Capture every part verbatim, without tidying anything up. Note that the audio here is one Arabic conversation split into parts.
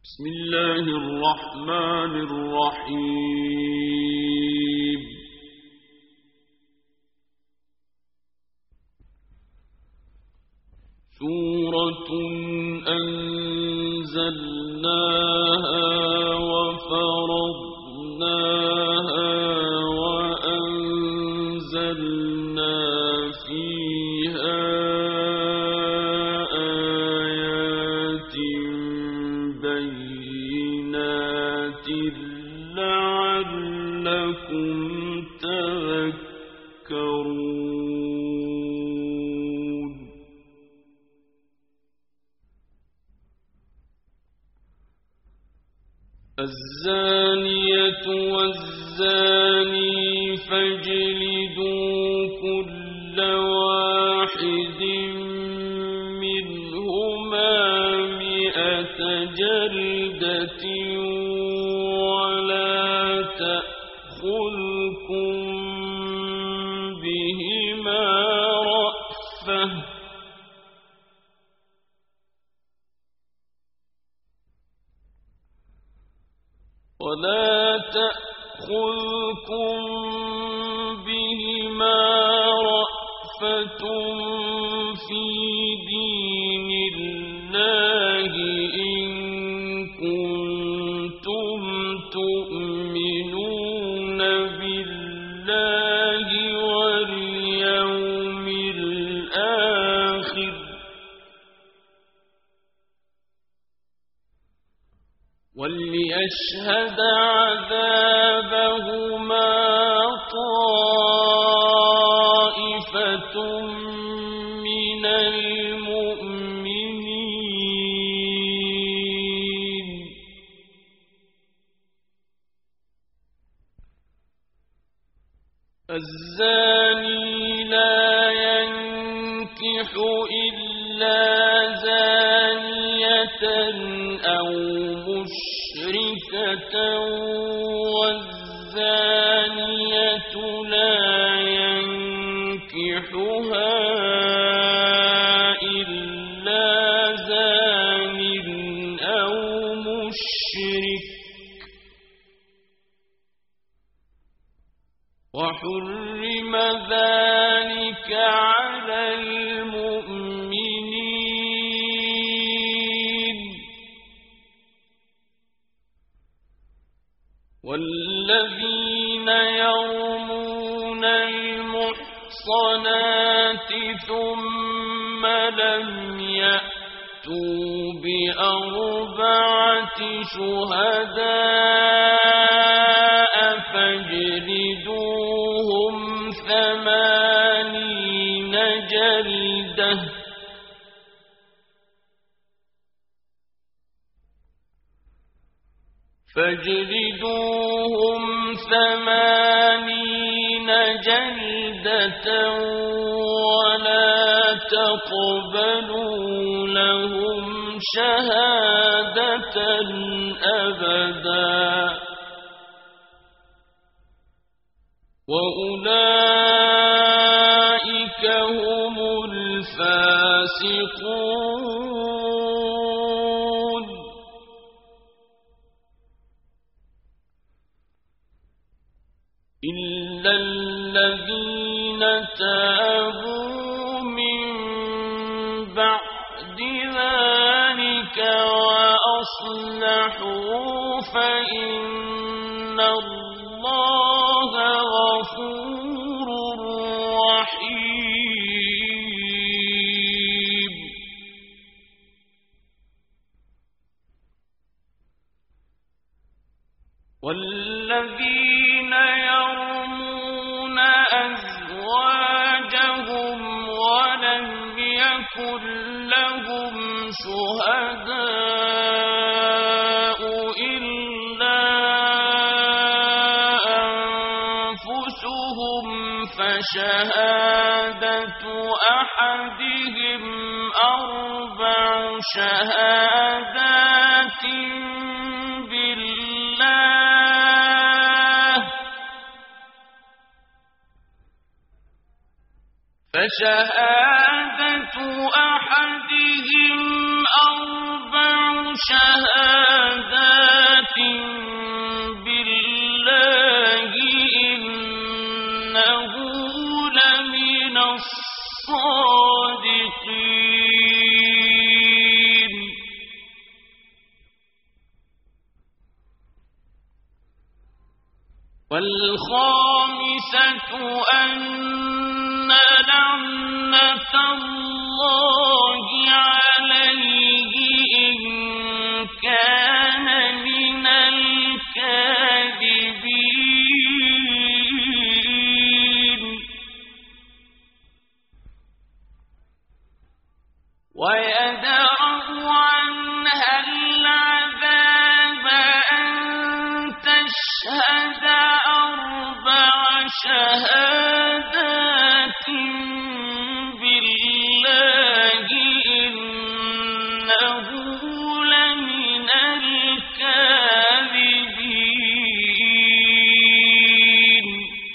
بسم الله الرحمن الرحيم. سورة أنزلناها وفرضناها وأنزلنا فيها آيات بينات لعلكم تذكرون. الزانية والزاني فاجلدوا كل واحد منهما مئة جلدة ولا تأخذكم بهما رأفة ولا تأخذكم بهما رأفة في دين الله إن كنتم تؤمنون بالله واليوم الآخر وليشهد عذابهما طائفة من المؤمنين. الزاني لا ينكح إلا زانية أو مشركة والزانية لا ينكحها إلا زان أو مشرك وحرم ذلك على المؤمنين. والذين يرمون المحصنات ثم لم يأتوا بأربعة شهداء فاجلدوهم ثمانين جلدة فاجلدوهم ثمانين جلدة ولا تقبلوا لهم شهادة أبدا وأولئك هم الفاسقون. إلا الذين تابوا من بعد ذلك وأصلحوا فإن الله غفور رحيم. والذين يرمون أزواجهم ولم يكن لهم شهداء إلا أنفسهم فشهادة أحدهم أربع شهادات بالله فشهادة أحدهم أربع شهادات والخامسة أن لعنة الله عليه إن كان من الكاذبين ويدرأ عنها العذاب أن تشهد أربع شهادات بالله إنه لمن الكاذبين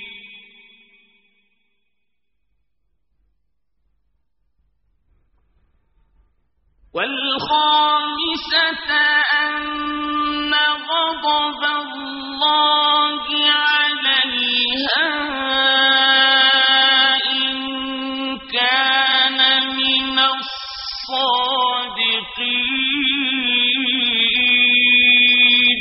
والخامسة أن غضب الله عليها إن كان من الصادقين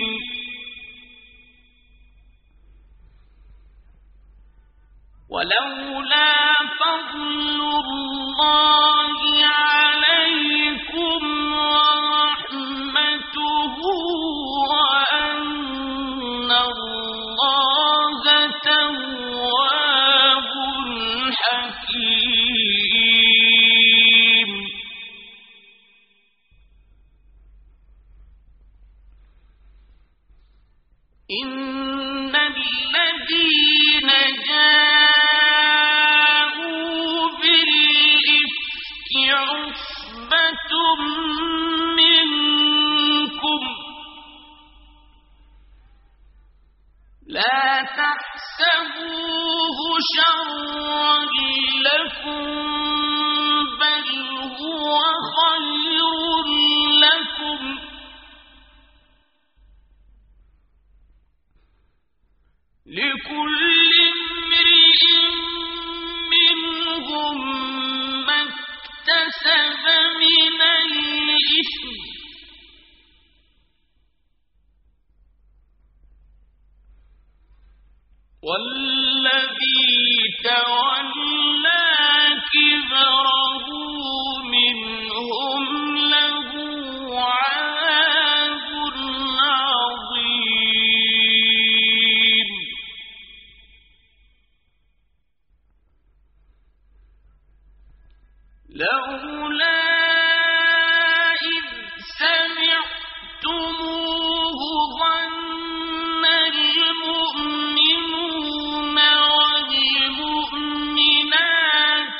ولولا فضل الله عليكم ورحمته وأن الله تواب حكيم إن الذين جاءوا بالإفك عصبة منكم لا تحسبوه شرا لكم بل هو خير لكم لكل امرئ منهم ما اكتسب من الإثم والذي تولى كبره منهم له عذاب عظيم لولا إذ سمعتموه ظن المؤمنون والمؤمنات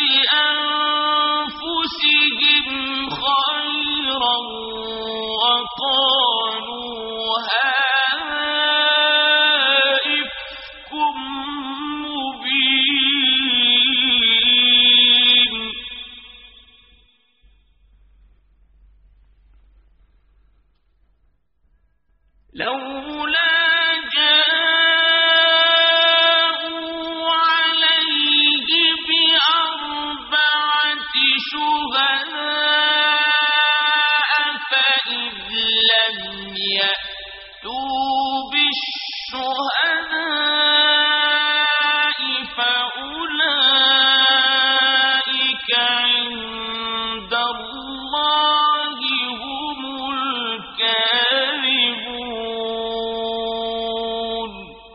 بأنفسهم خيرا وقالوا هذا إفك مبين لولا جاءوا عليه بأربعة شهداء فإذ لم يأتوا بالشهداء فأولئك عند الله هم الكاذبون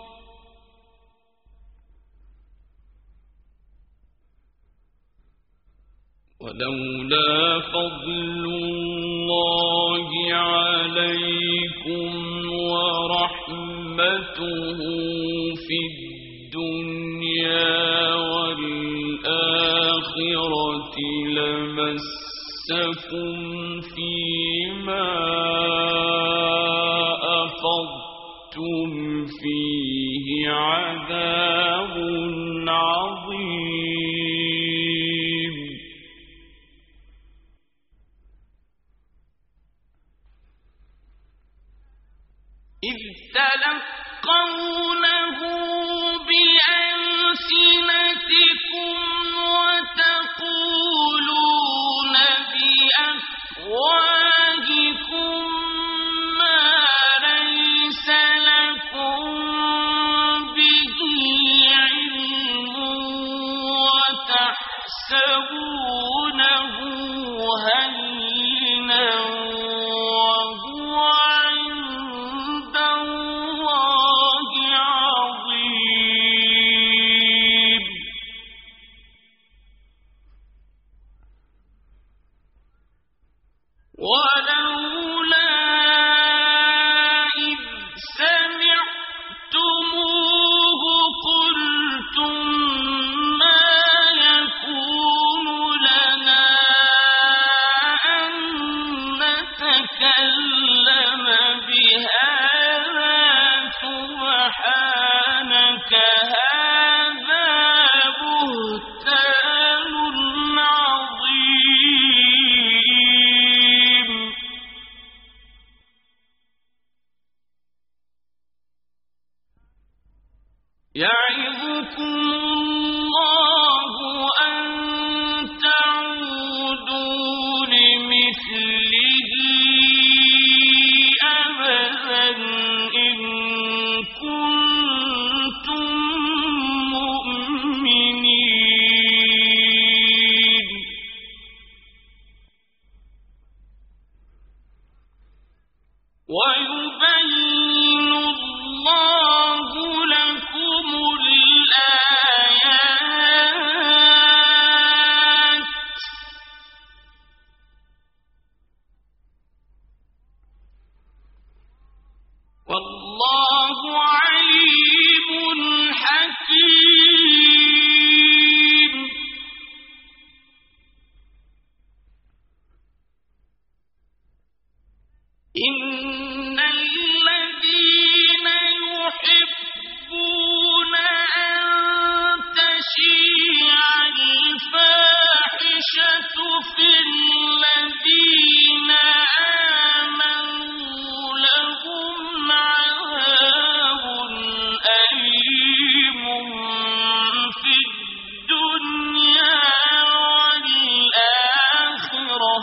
ولولا فضل الله عليكم ورحمته في الدنيا والآخرة لمسكم فيما أفضتم فيه عذاب عظيم إذ تلقونه بألسنتكم وتقولون بأفواهكم ما ليس لكم ولولا إذ سمعتموه قلتم ما يكون لنا أن نتكلم بهذا سبحانك هذا بهتان عظيم يعظكم الله أن تعودوا لمثله أبدا إن كنتم مؤمنين ويبين الله لكم الآيات والله عليم حكيم إن الذين يحبون أن تشيع الفاحشة في الذين آمنوا لهم عذاب أليم في الدنيا والآخرة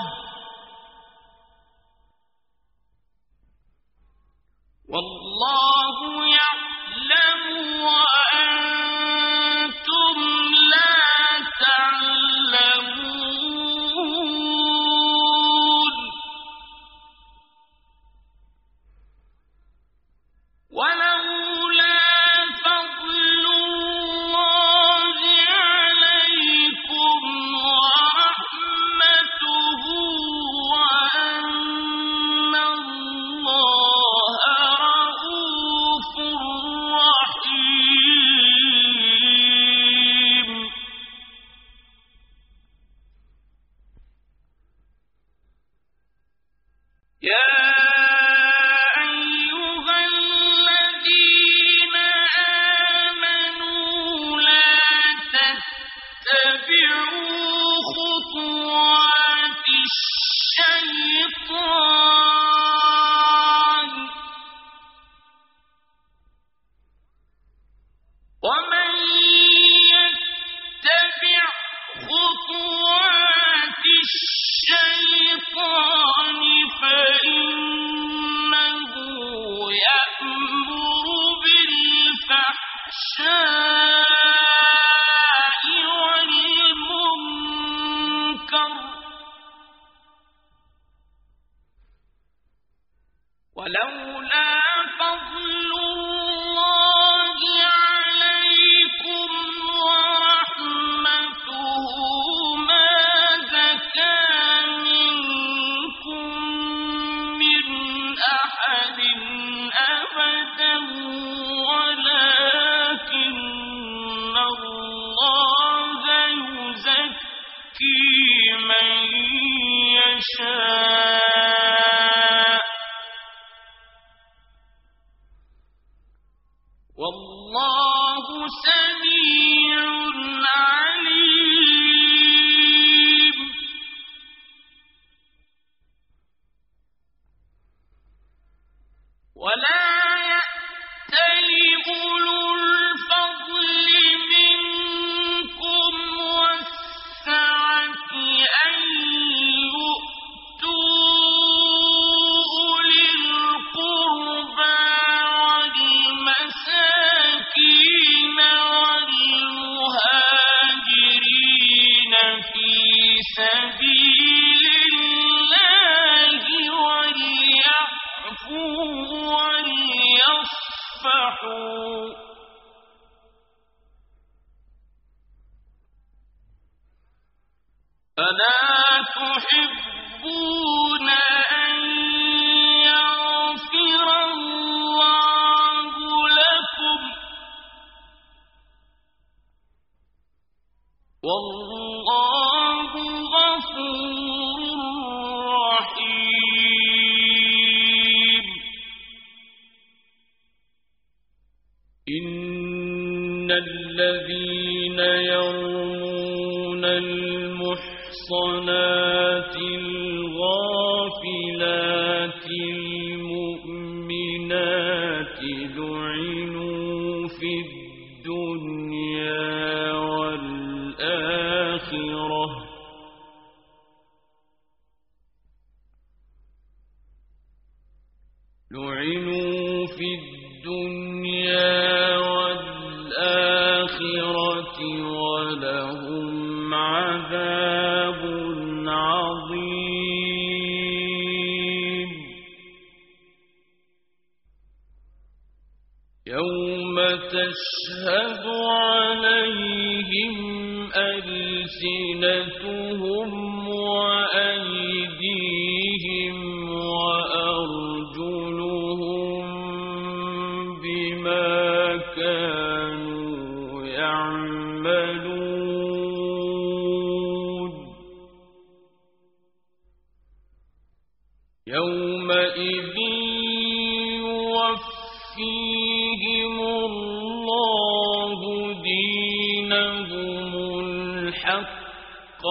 والله يعلم وأنتم لا تعلمون ولولا فضل الله عليكم ورحمته وأن الله رؤوف رحيم يا أيها الذين آمنوا لا تتبعوا خطوات الشيطان ومن يتبع خطوات الشيطان فإنه يأمر بالفحشاء والمنكر ولولا فضل الله عليكم ورحمته ما زكى منكم من أحد أبدا ولكن الله يزكي من يشاء والله سميع عليم ولا يأتل أولو الفضل منكم والسعة أن يؤتوا أولي القربى والمساكين والمهاجرين في سبيل الله وليعفوا وليصفحوا ألا تحبون إن الذين يرمون المحصنات الغافلات المؤمنات لعنوا في الدنيا والآخرة لعنوا في الدنيا والآخرة ولهم عذاب عظيم يوم تشهد عليهم ألسنتهم وأيديهم وأرجلهم بما كانوا يعملون يومئذ يوفيهم الله دينهم الحق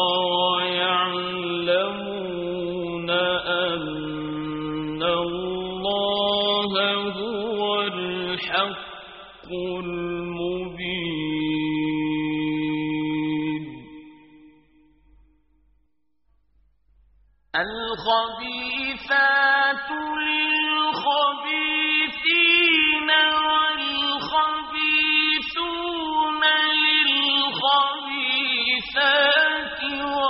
ويعلمون أن الله هو الحق المبين الخبيثات للخبيثين والخبيثون للخبيثات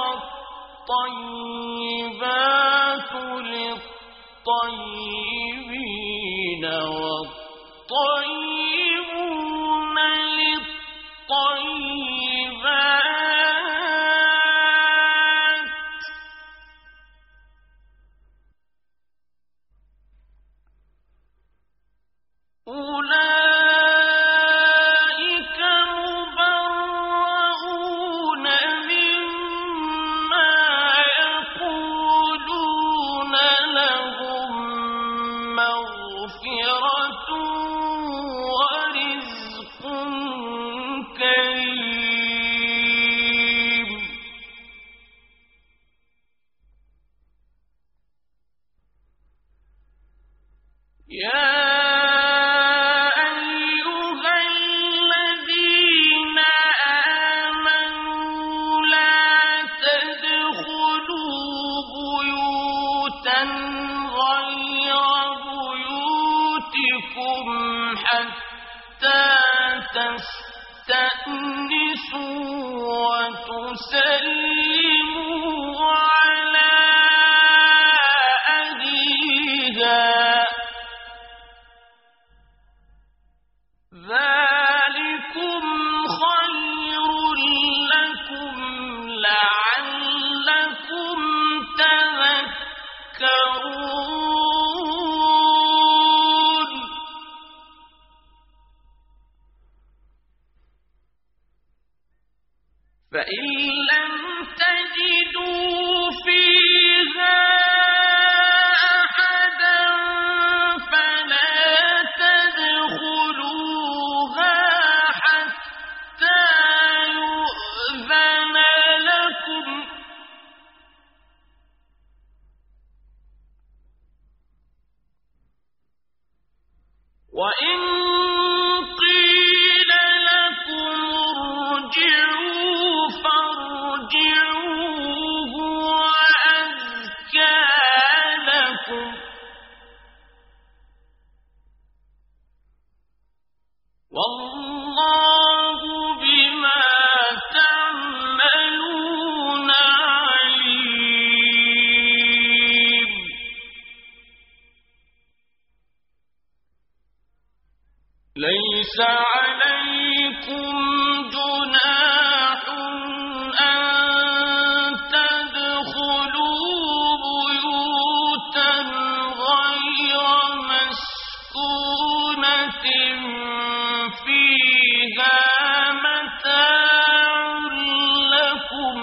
والطيبات للطيبين والطيبون للطيبات أولئك مبرؤون مما يقولون لهم مغفرة ورزق كريم يا حتى تستأنسوا وتسلموا على أهلها ذلكم خير لكم لعلكم تذكرون فإن لم تجدوا فيها أحدا فلا تدخلوها حتى يؤذن لكم وإن قيل لكم ارجعوا فارجعوا هو أزكى لكم والله بما تعملون عليم ليس عليكم جناح أن تدخلوا بيوتا غير مسكونة فيها متاع لكم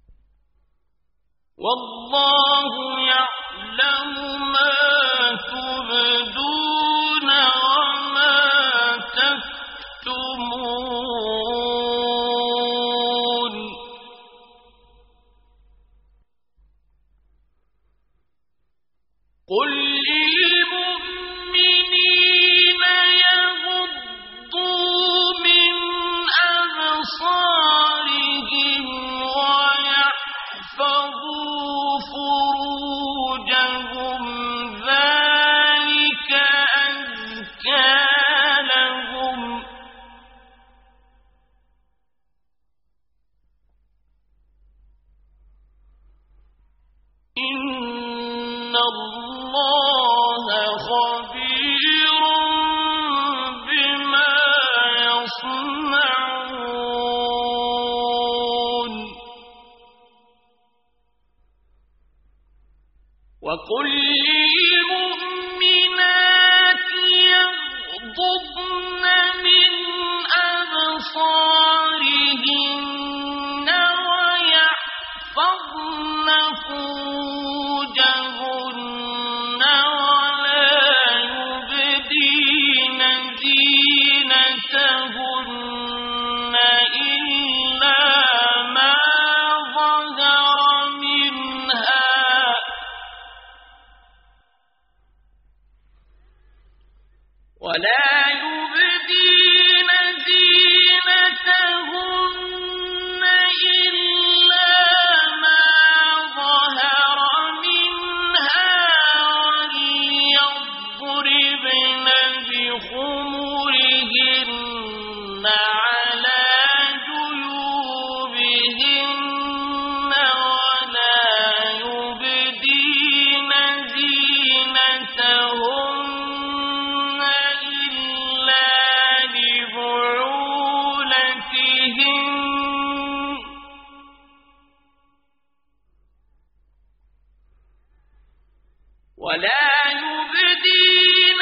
والله يعلم ما تبدون إن الله خبير بما يصنعون وقل للمؤمنات يغضضن من أبصارهن ويحفظن فروجهن ولا يبدين زينتهن إلا ما ظهر منها ولا يبدين زينتهن إلا ما ظهر منها وليضربن بخمرهن على جيوبهن ولا يبدين زينتهن إلا لبعولتهن ولا يبدين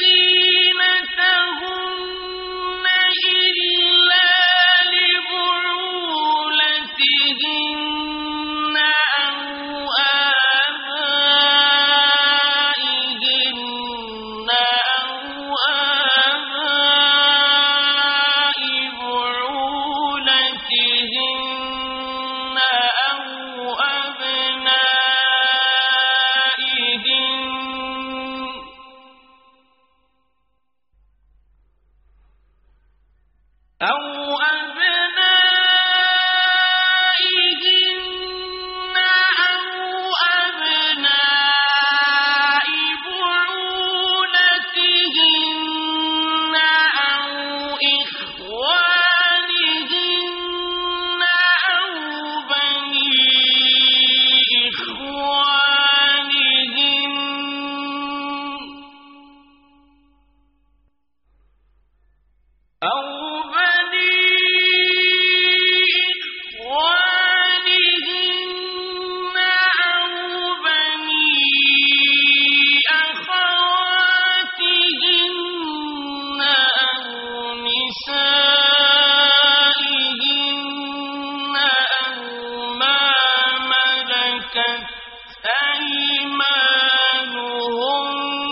زينتهن إلا لبعولتهن أو آبائهن أو آباء بعولتهن أو أبنائهن أو أبنائهن أو أبناء بعولتهن أو إخوانهن أو بني إخوانهن أو بني إخوانهن أو بني أخواتهن أو نسائهن أو ما ملكت أيمانهن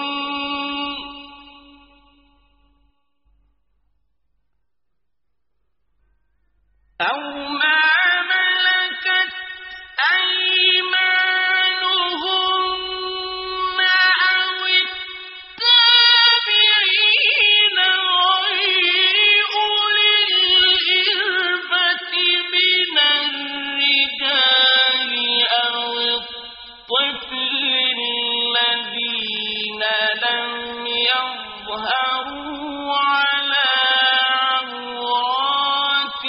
أو ما ملكت أيمانهن أو التابعين غير أولي الإربة من الرجال أو الطفل الذين لم يظهروا على عورات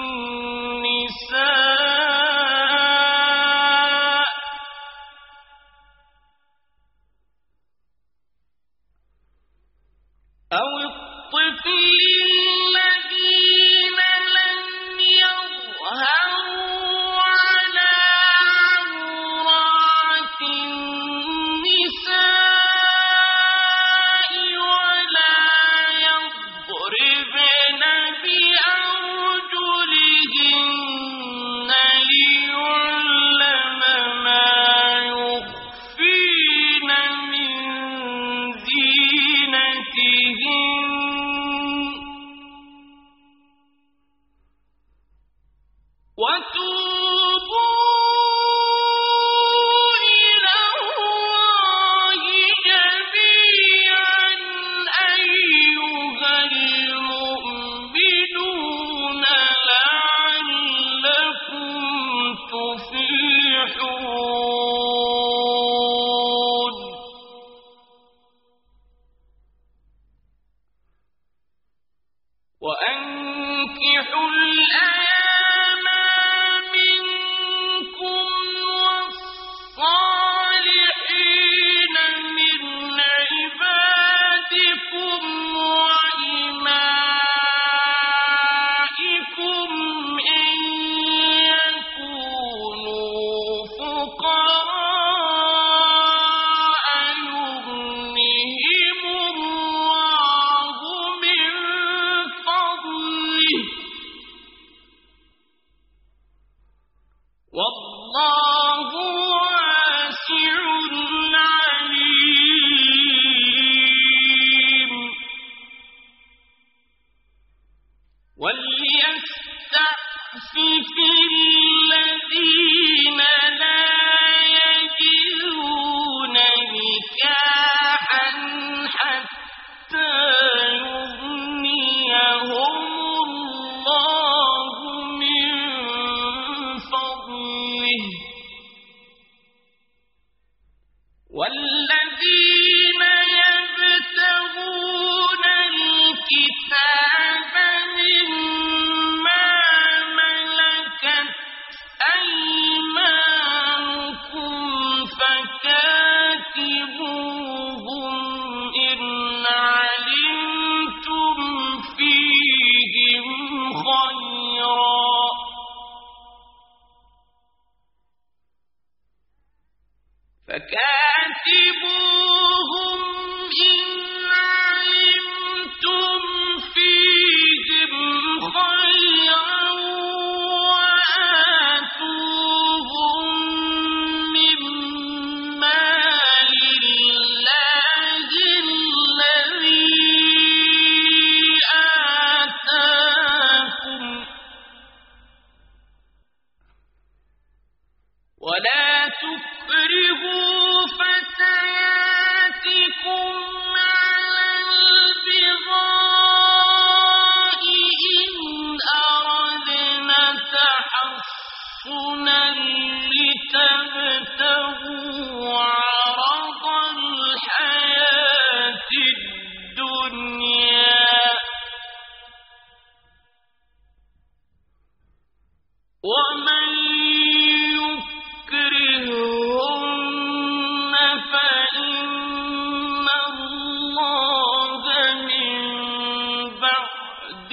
النساء أو الطفل الذين لم يظهروا على عورات النساء ولا يضربن بأرجلهن ليعلم ما يخفين من زينتهن وتوبوا إلى الله جميعا أيها المؤمنون لعلكم تفلحون وأنكحوا الأيام منكم والصالحين في الذين لا يجدون نكاحا حتى يغنيهم الله من فضله والذين يبتغون الكتاب مما ملكت أيمانكم فكاتبوهم إن علمتم فيهم خيرا فكاتبوهم إن علمتم فيهم خيرا وآتوهم من مال الله الذي آتاكم ولا تكرهوا فتياتكم على البغاء إن أردنا تحصنا لتبتغوا عرض الحياة الدنيا ومن يكرهن فإن الله من بعد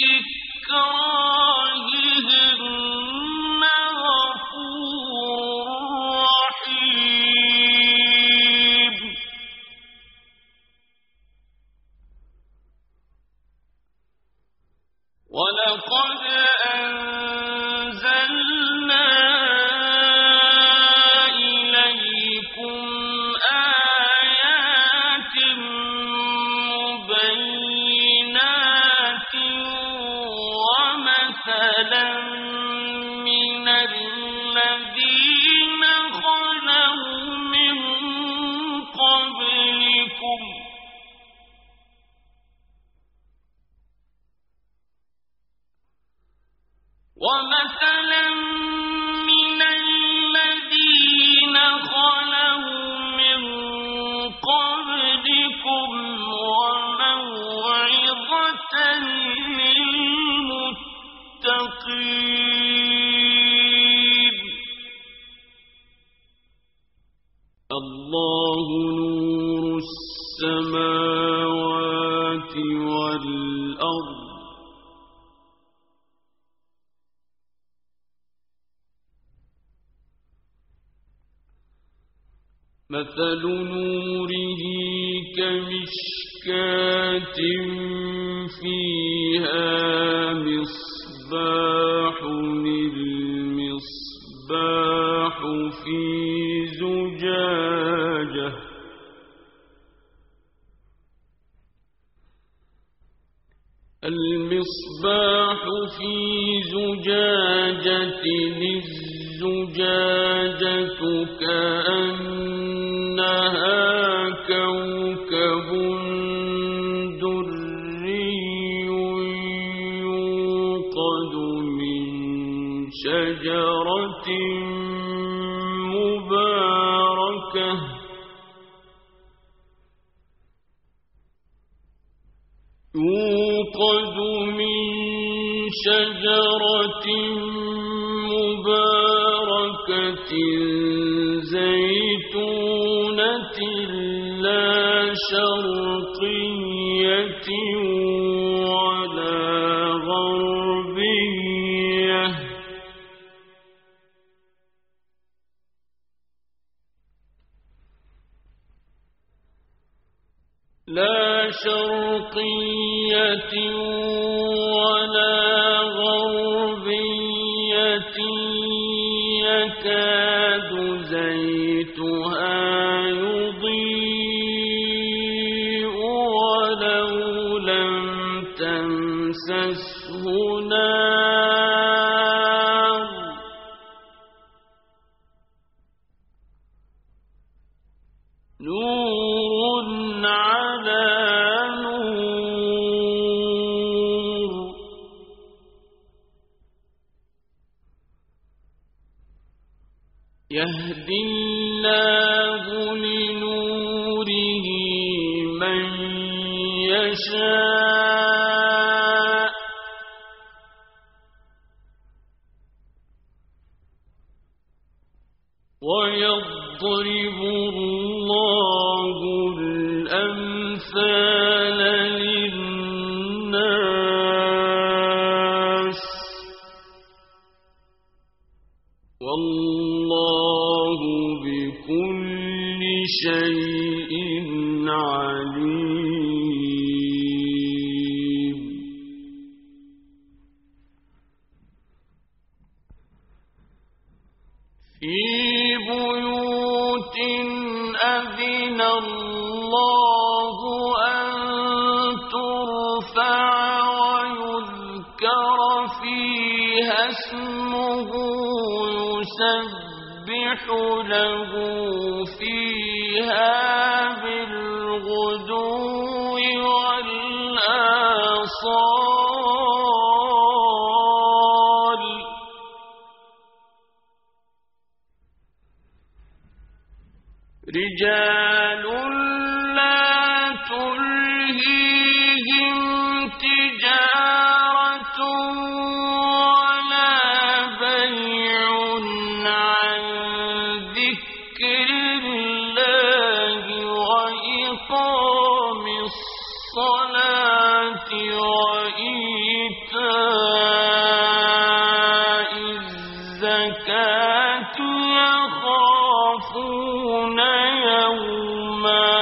إكراههن غفور رحيم ولقد أنزلنا إليكم آيات مبينات ومثلا من الذين خلوا من قبلكم ومثلا من الذين خلوا من قبلكم وموعظة للمتقين الله نور السماوات والأرض مثل نوره كمشكاة فيها مصباح المصباح في زجاجة المصباح في زجاجة الزجاجة كأنها كوكب دري يوقد من شجرة مباركة يوقد من شجرة مباركة زيتونة لا شرقية ولا غربية لا شرقية ولا غربية يكاد زيتها يضيء ولو لم تمسسه نار يهدي الله لنوره من يشاء ويضرب الله الأمثال للناس والله بكل شيء عليم. في بيوت أذن الله أن ترفع ويذكر فيها اسمه يسبح له فيها بالغدو والآصال. رجال لا تلهيهم تجارة ولا بيع عن ذكر الله وإقام الصلاة وإيتاء الزكاة يخافون يوما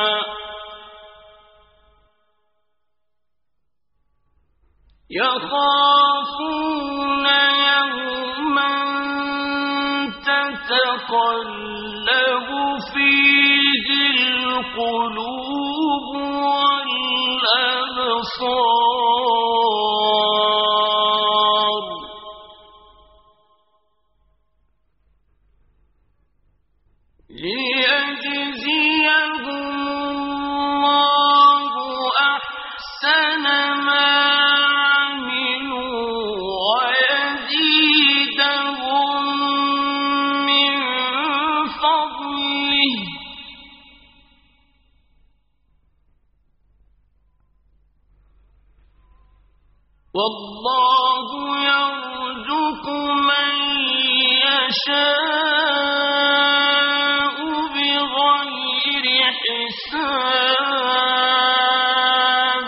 يخافون يوما تتقلب فيه القلوب والأبصار. ليجزيهم الله أحسن ما عملوا ويزيدهم من فضله والله يرزق من يشاء بغير حساب.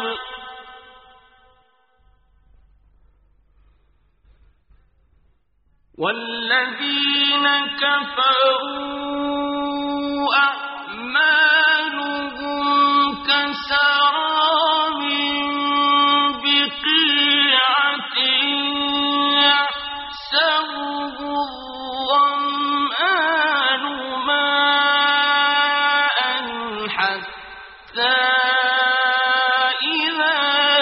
والذين كفروا أعمالهم كسراب بقيعة يحسبه الظمآن ماء حتى إذا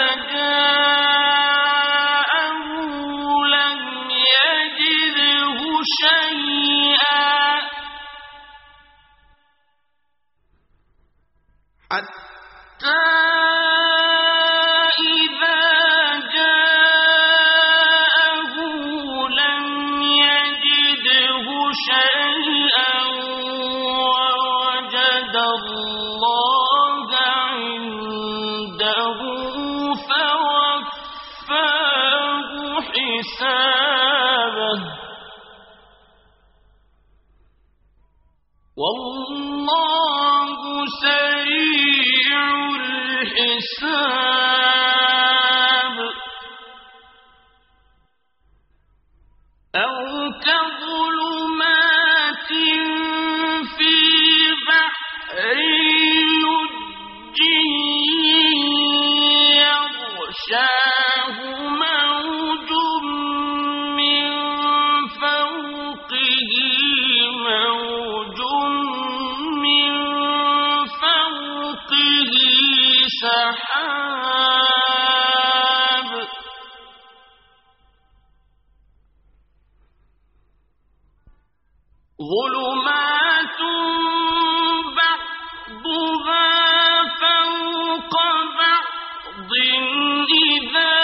جاءه لم يجده شيئا حتى إذا جاءه لم يجده شيئا ووجد الله عنده فوفاه حسابه والله سريع الحساب. أو كظلمات في بحر لجي يغشاه موج من فوقه موج من فوقه سحاب ظلمات بعضها فوق بعض إذا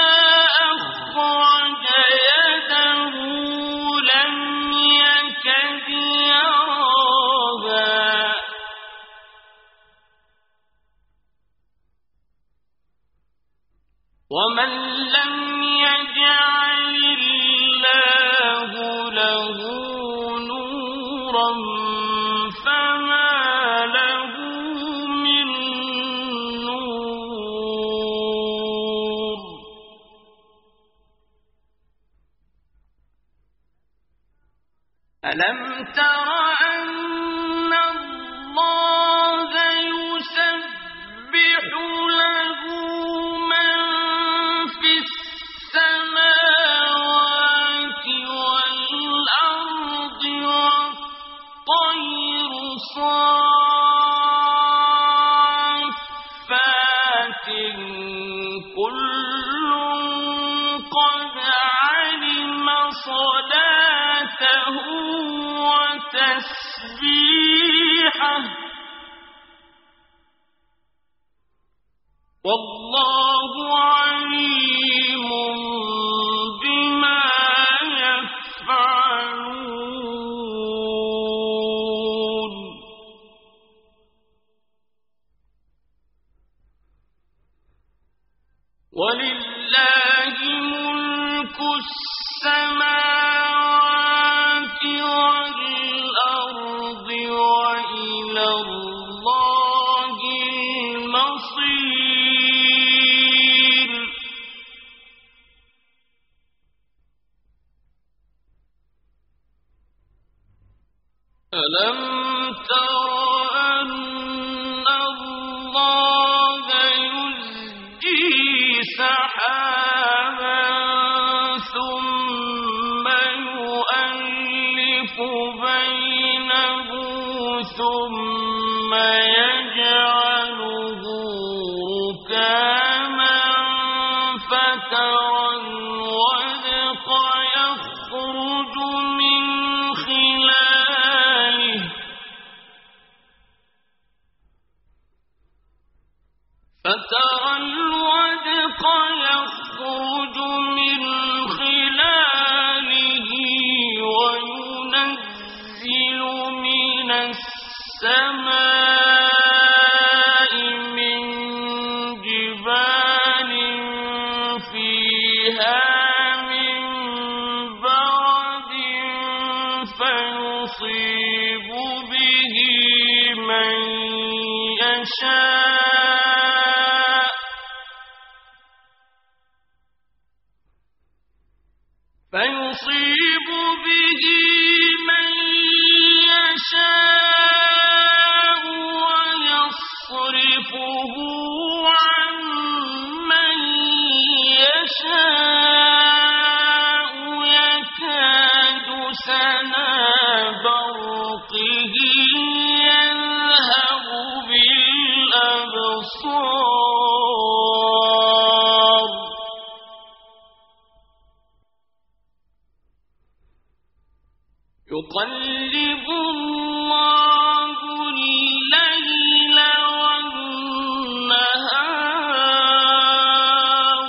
أخرج يده لم يكد ألم تر أن الله يسبح له من في السماوات والأرض والطير صافات كل قد علم صلاته وتسبيحه والله عليم بما يفعلون ولله ملك السماوات والأرض وإلى الله المصير ألم تر أن الله يزجي سحابا ثم يؤلف بينه ثم يجعله ركاما فترى الودق يخرج من خلاله فترى الودق يخرج من خلاله وينزل من السماء من جبال فيها من برد فيصيب به من يشاء فيصيب به من يشاء ويصرفه عن من يشاء يكاد سنا برقه يذهب بالأبصار يقلب الله الليل والنهار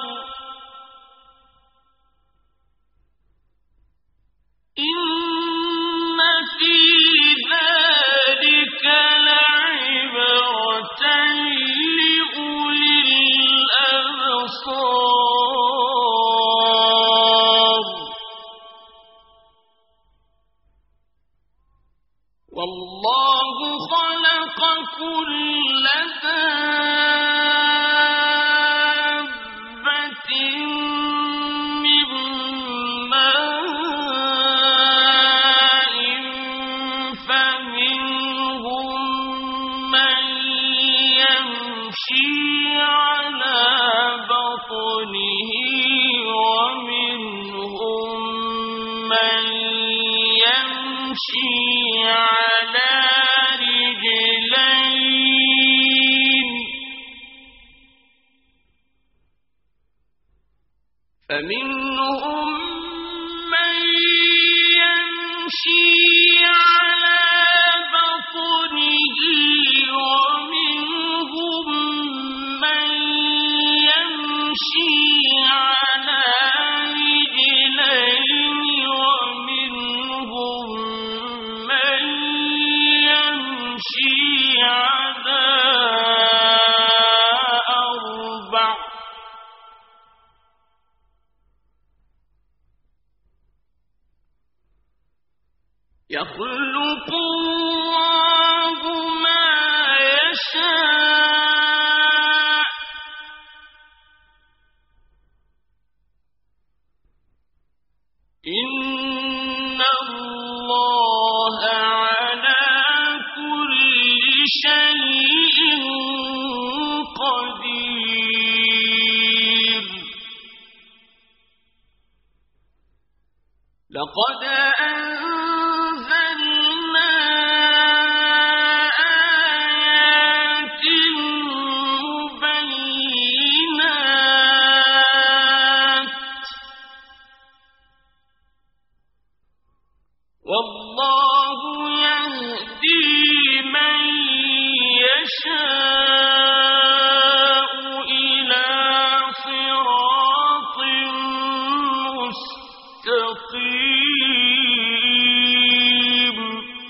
إن في ذلك لعبرة لأولي الأبصار والله خلق كل دابة من ماء فمنهم من يمشي على بطنه ومنهم من يمشي على رجلين فمنهم من يمشي على بطنه ومنهم من يمشي على رجلين ومنهم من يمشي على أربع يخلق الله ما يشاء إن الله لقد أنزلنا آيات مبينات والله يهدي من يشاء إلى صراط مستقيم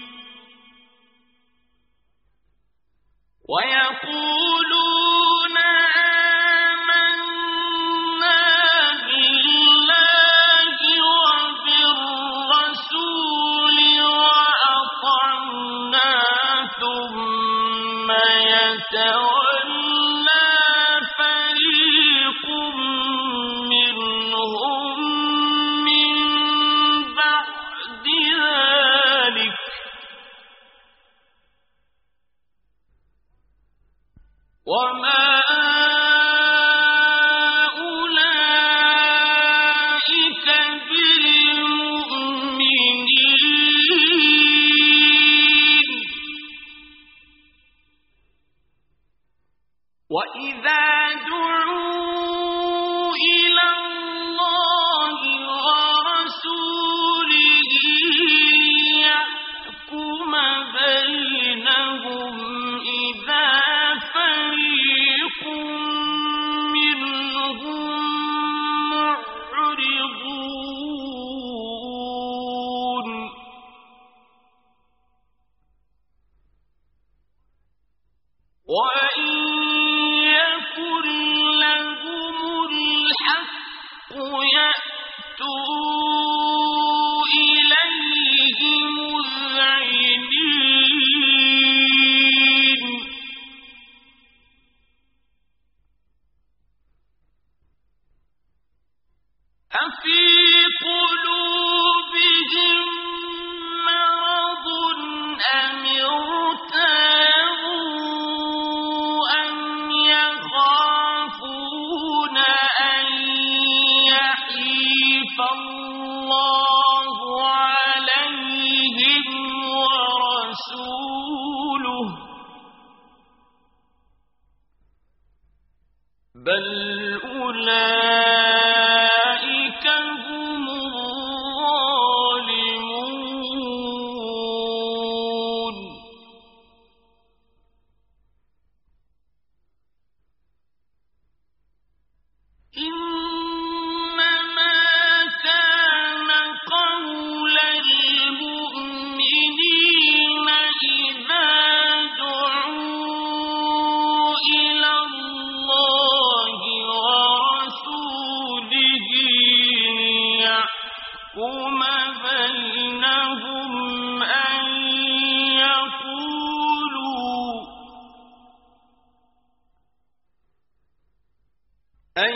ويقولون آمنا بالله وبالرسول وأطعنا ثم يتولى فريق منهم من بعد ذلك وما أولئك بالمؤمنين وإذا دعوا إلى الله ورسوله ليحكم بينهم إذا فريق منهم معرضون وإن يكن لهم الحق يأتوا إليه مذعنين أفي قلوبهم مرض أم ارتابوا أم يخافون أن يحيف الله عليهم ورسوله بل أولئك هم الظالمون إنما كان قول المؤمنين إذا دعوا إلى الله ورسوله ليحكم بينهم أن يقولوا أن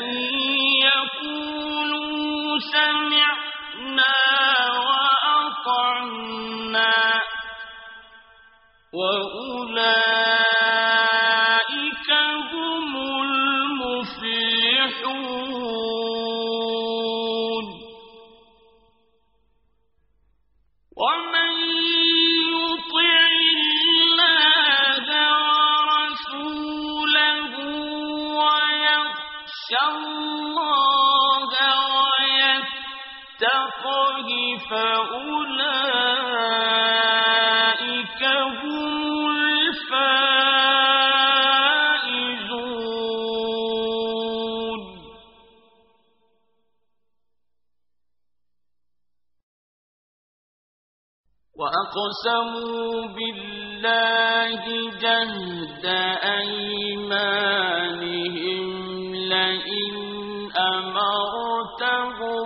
يقولوا سمعنا وأطعنا وأولئك هم المفلحون ومن يطع الله ورسوله ويخشى الله ويتقه فأولئك هم الفائزون وأقسموا بالله جهد أيمانهم لئن أمرتهم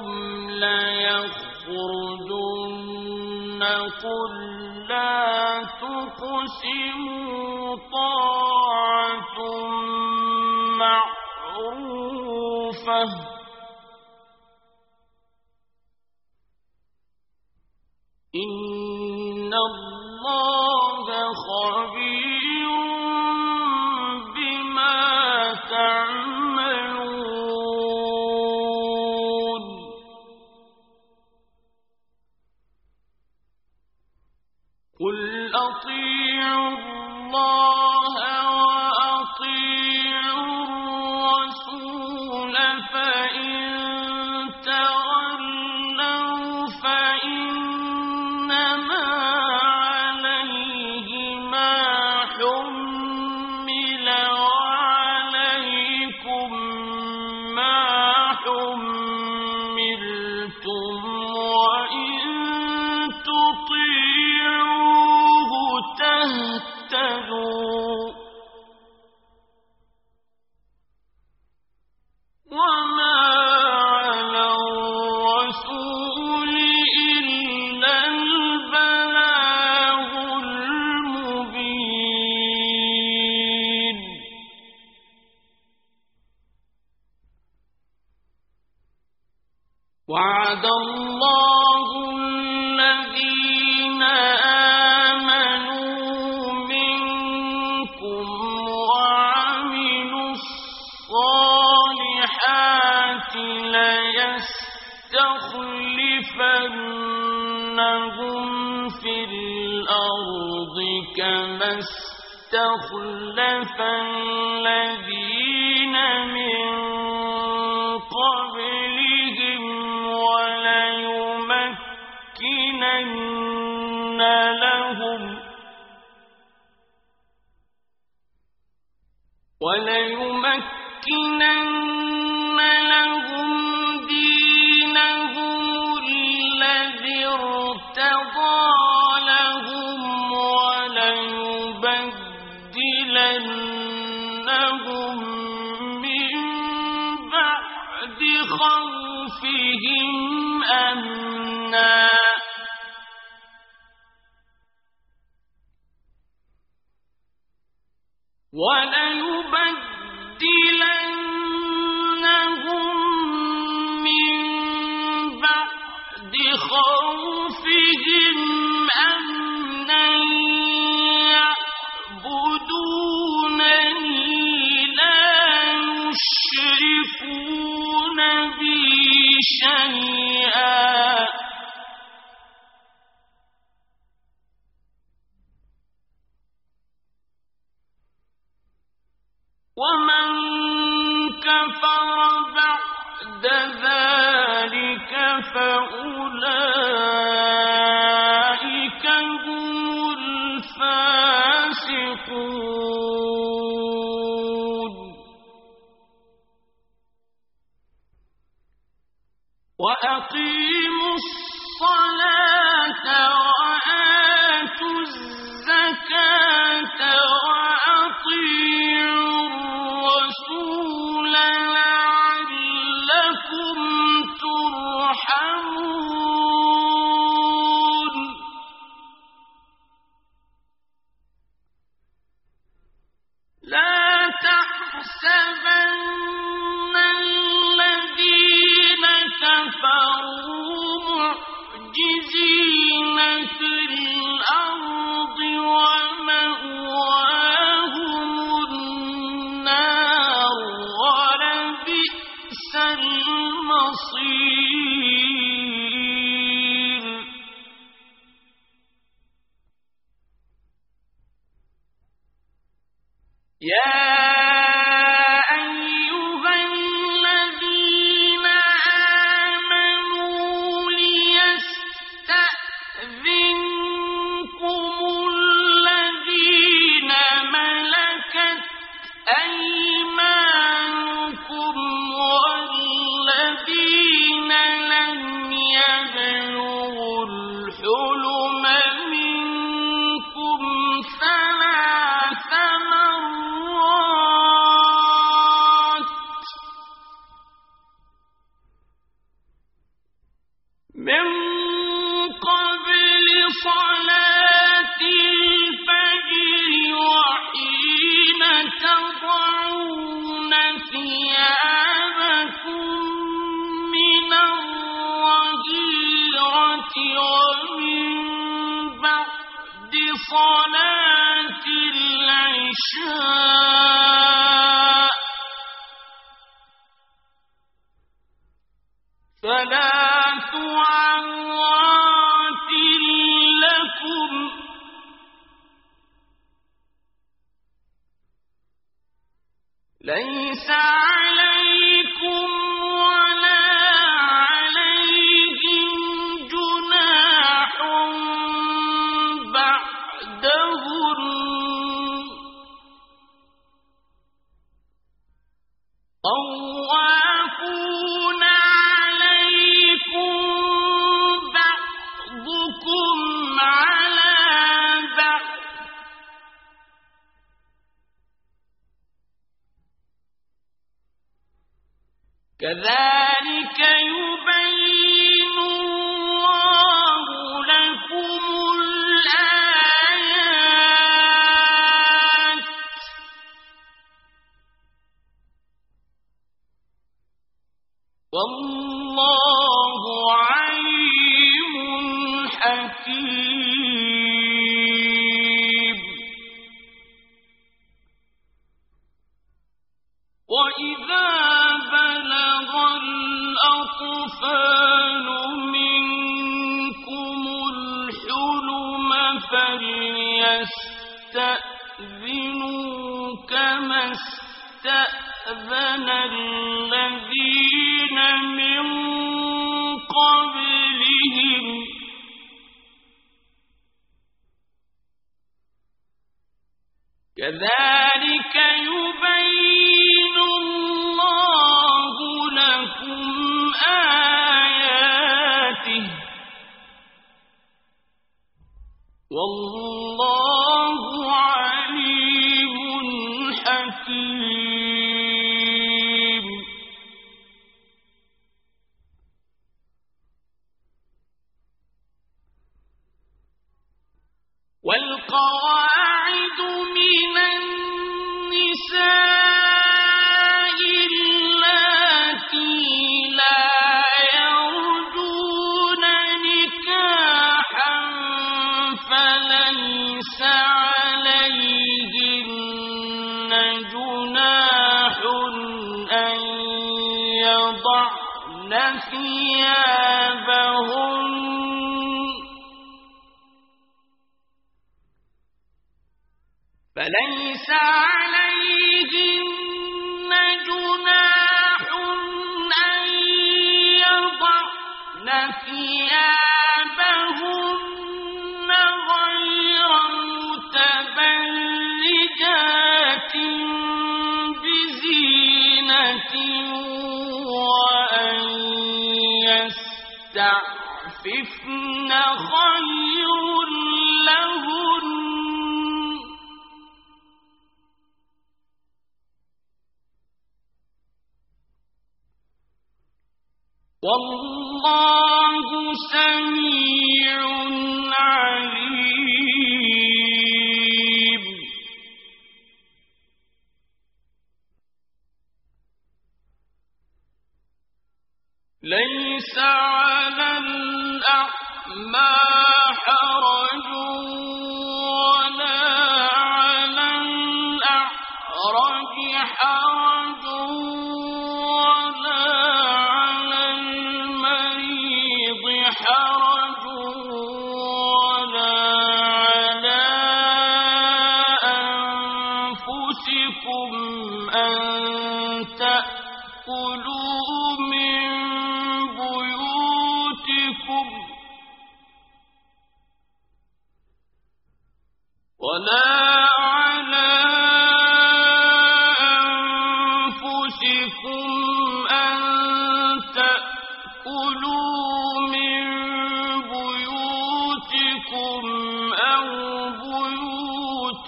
ليخرجن قل لا تقسموا طاعة معروفة إن الله خبير بما تعملون أطيعوا الله وأطيعوا الرسول فإن تولوا فإنما عليه ما حمل وعليكم ما حملتم وإن تطيعوه تهتدوا وما على الرسول إلا البلاغ المبين وعد الله الذين آمنوا منكم وعملوا الصالحات ليستخلفنهم في الأرض كما استخلف الذين من قبلهم وليمكنن لهم وليمكنن لهم دينهم الذي ارتضى لهم وليبدلنهم من بعد خوفهم أمنا وليبدلنهم من بعد خوفهم أمنا يعبدونني لا يشركون بي شيئا ومن كفر بعد ذلك فأولئك هم الفاسقون وأقيموا الصلاة وآتوا الزكاة وأطيعوا الرسول لعلكم ترحمون لا تحسبن الذين كفروا معجزين في الأرض ومأواهم النار ولبئس المصير يا أيمانكم والذين لم يبلغوا الحلم منكم ثلاث مرات من قبل صلاة الفجر وحين تضعون ثيابكم من الظهيرة ومن بعد صلاة العشاء ثلاث عورات لكم حكيم. وإذا بلغ الأطفال منكم الحلم فليستأذنوا كما استأذن الذين من قبلهم كذلك يبين الله لكم آياته والله عليم حكيم. والقواعد من النساء اللاتي لا يرجون نكاحا فليس عليهن جناح أن يضعن ثيابهن فليس عليهن جناح أن يضعن ثيابهن غير متبرجات بزينة وأن يستعففن خير لهن والله سميع عليم. ليس على الأعمى حرج ولا على الأعرج حرج ولا حرج ولا على أنفسكم أن تأكلوا من بيوتكم ولا على أنفسكم أن تأكلوا أو بيوت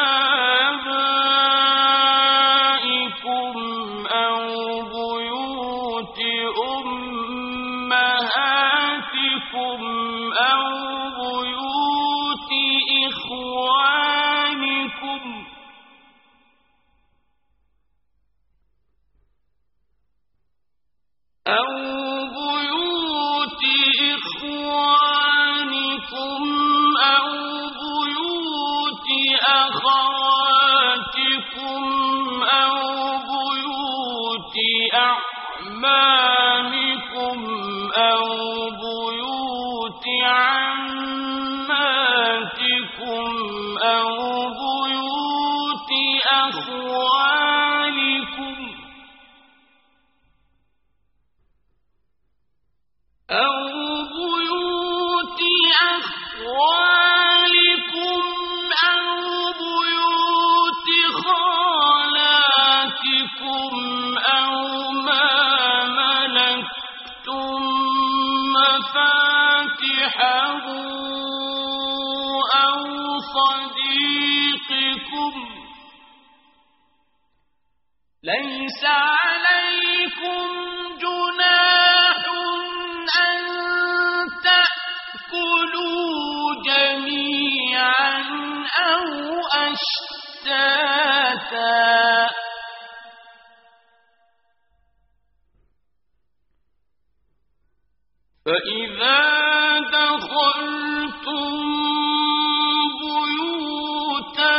آبائكم أو بيوت أمهاتكم أو بيوت إخوانكم أو بيوت إخوانكم أو بيوت أخواتكم أو بيوت أعمامكم أو بيوت عماتكم أو بيوت أخوالكم أو بيوت أخوالكم أو بيوت خالاتكم أو ما ملكتم مفاتحه أو صديقكم ليس عليكم جناح أن تأكلوا جميعا أو أشتاتا فإذا وإذا دخلتم بيوتا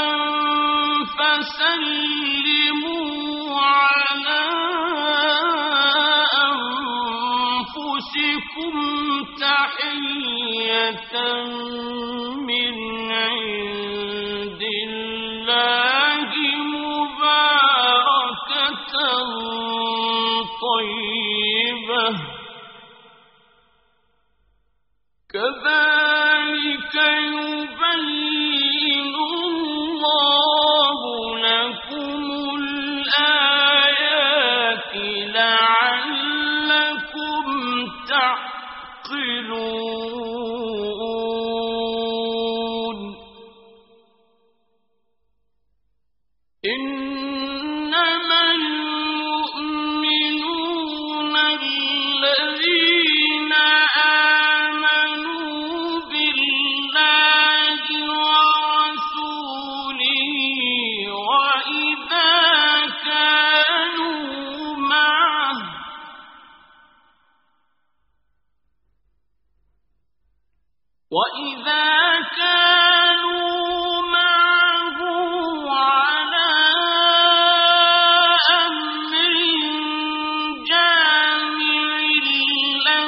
فسلموا على أنفسكم تحية من عند الله مباركة طيبة كذلك يبين الله لكم الآيات لعلكم تعقلون إنما المؤمنون الذين آمنوا بالله ورسوله وإذا كانوا معه وإذا كانوا معه على أمر جامع لم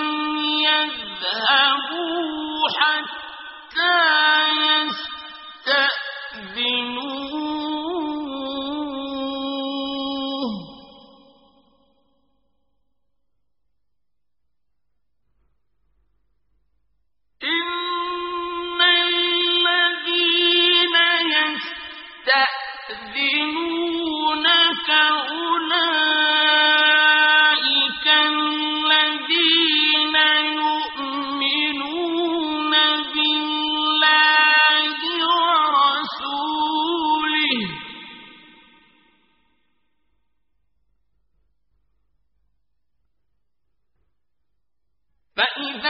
يذهبوا حتى يستأذنوه إن الذين يستأذنونك أولئك الذين يؤمنون بالله ورسوله فإذا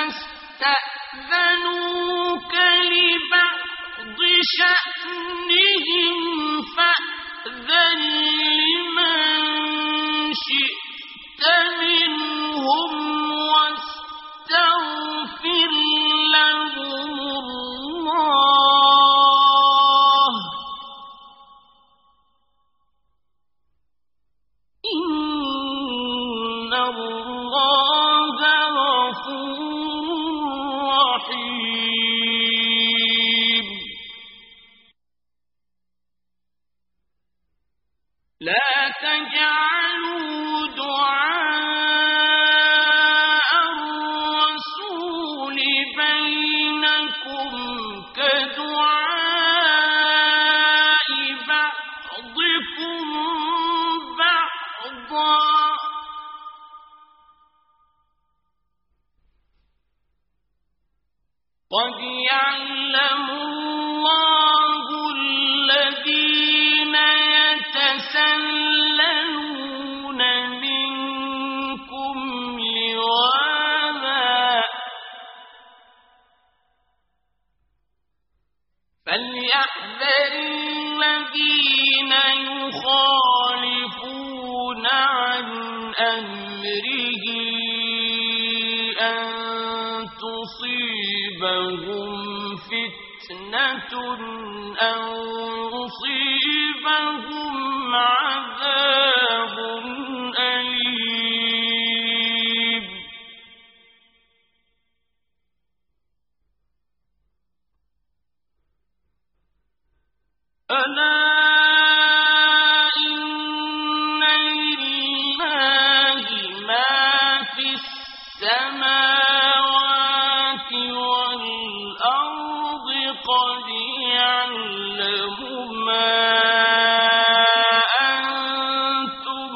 استأذنوك لبعض شأنهم فأذن لمن شئت منهم واستغفر لهم الله إن الله غفور رحيم لا تجعلوا دعاء الرسول بينكم كدعاء بعضكم بعضا قد يعلم الله الذين يتسللون منكم لواذا فليحذر الذين يخالفون عن أمره أن تصيبهم فتنة أو يصيبهم عذاب أليم ألا إن لله ما في السماوات والأرض قد يعلم ما أنتم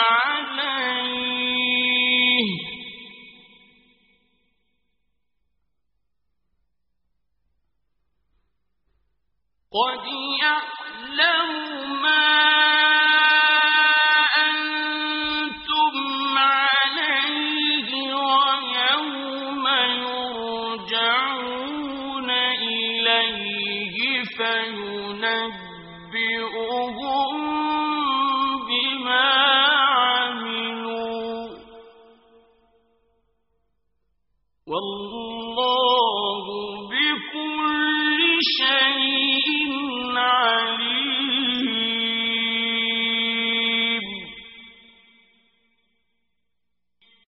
عليه قد يعلم ما أنتم عليه ويوم يرجعون إليه فينبئهم بما عملوا والله